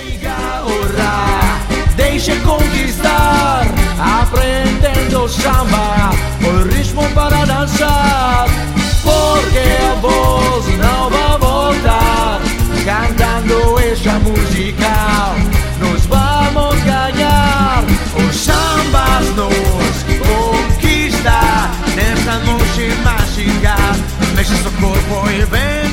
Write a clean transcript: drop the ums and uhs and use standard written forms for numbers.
Diga hurra, deixe conquistar, aprendendo samba, o ritmo para dançar, porque a voz não vai voltar. Cantando esta música, nós vamos ganhar. Os sambas nos conquista, nesta noite mágica, mexe seu corpo e vem.